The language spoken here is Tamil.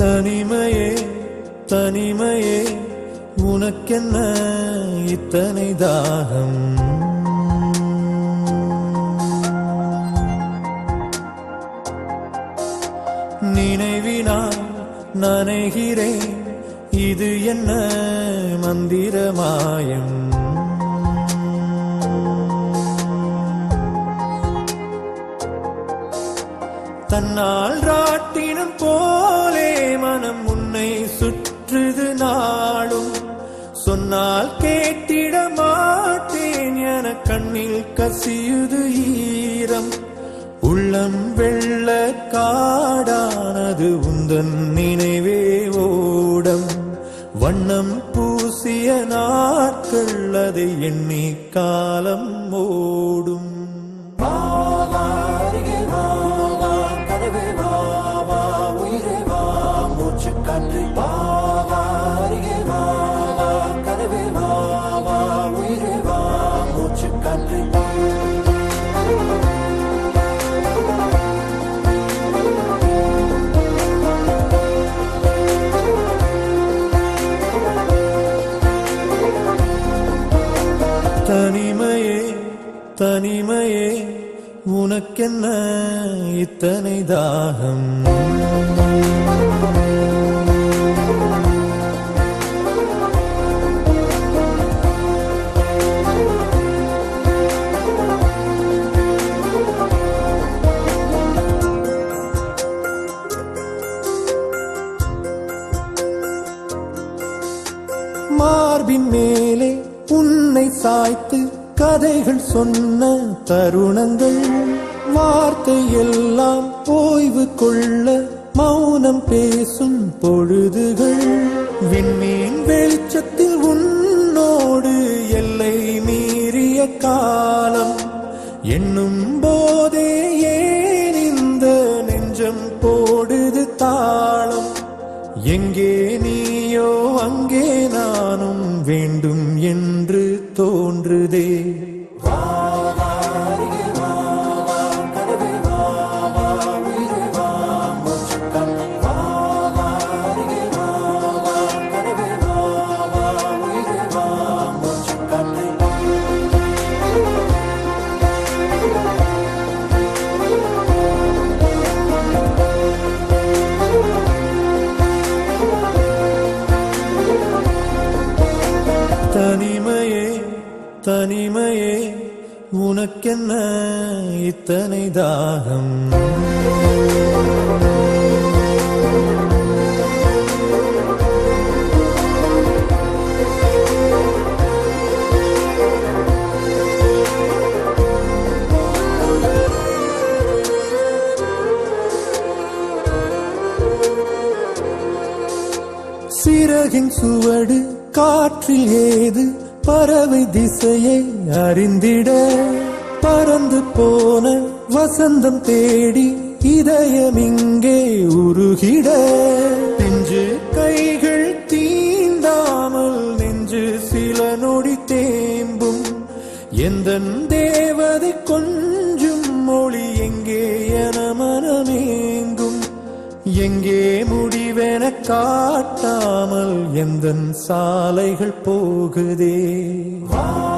தனிமையே தனிமையே உனக்கென்ன இத்தனை தாகம்? நினைவினால் நனைகிறேன், இது என்ன மந்திர மாயம்? தன்னால் ராட்டினம் போலே மனம் உன்னை சுற்றுது நாளும். சொன்னால் கேட்டிட மாட்டேன் என கண்ணில் கசியுது ஈரம். உள்ளம் வெள்ள காடானது உந்தன் நினைவே ஓடம். வண்ணம் பூசிய நாட்கள் அதை எண்ணி காலம் ஓடும். தனிமையே தனிமையே உனக்கென்ன இத்தனை தாகம்? மார்பின் மேலே உன்னை சாய்த்து கதைகள் சொன்ன தருணங்கள். வார்த்தை எல்லாம் ஓய்வு கொள்ள மௌனம் பேசும் பொழுதுகள். விண்மீன் வெளிச்சத்தில் உன்னோடு எல்லை மீறிய காலம். எண்ணும் போதே ஏன் இந்த நெஞ்சம் போடுது தாளம்? எங்கே நீயோ அங்கே நானும் வேண்டும் என்று தோன்றுதே. தனிமையே தனிமையே உனக்கென்ன இத்தனை தாகம்? சிறகின் சுவடு காற்றில் ஏது? பறவை திசையை அறிந்திட பறந்து போன வசந்தம் தேடி இதயம் இங்கே உருகிட. நெஞ்சு கைகள் தீண்டாமல் நெஞ்சு சில நொடி தேம்பும். எந்தன் தேவதை கொஞ்சும் மொழி எங்கே என மனமேங்கும். எங்கே முடிவென காட்டாமல் எந்தன் சாலைகள் போகுதே.